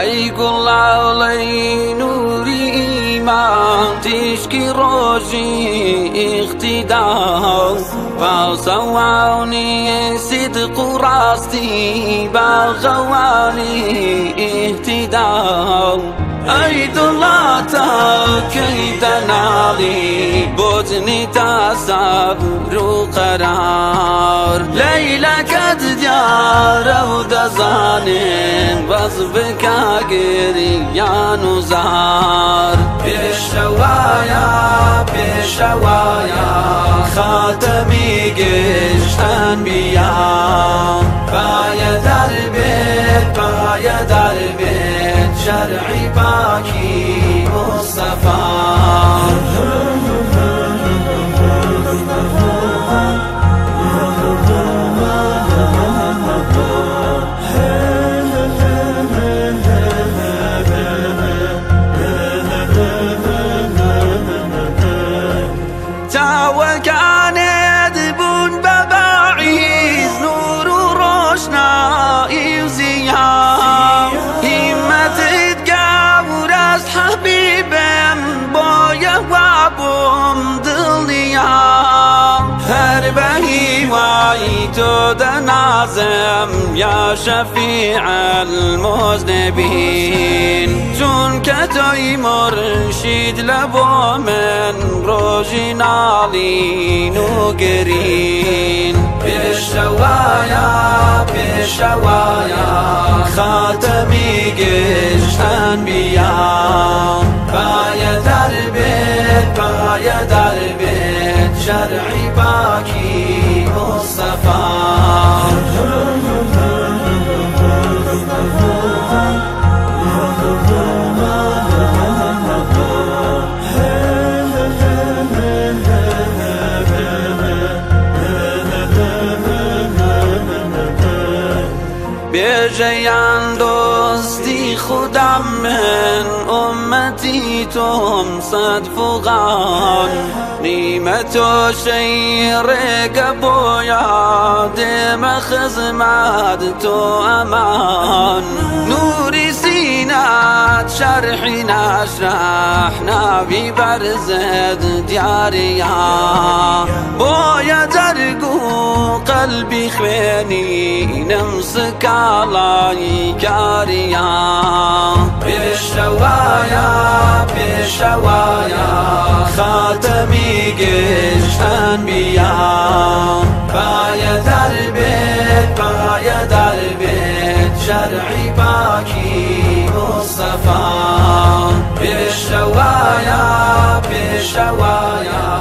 ای گلالای نوری ایمان تشکی روشی اقتدا با سوانی صدق و راستی با غوانی اهتدا ای دلاتا کی تنالی بوزنی تا صبر و قرار لیلا کد دیار و دزانین باز بکا گریان و زار پیشوایا خاتمی گشت انبیا پای در بیت شرعی پاکی مصطفی تو نازم یا شفیع المذنبین چون که توی مرشید لبو من روژی نالین و گرین پیشوایا خاتمی گشت انبیا پای در بیت شرعی پاکی مصطفی بیجیان دوستی خودم من امتی توم صد فغان نیمت و شیر گبویا دم خزمت تو امان نوری سینات شرحی نشرح نبی برزد دیاریا بویا درگو قلبی خوینی نمسک علای کاریا پیشوایا خاتمی گشت انبیا پای در بیت شرعی پاکی مصطفی پیشوایا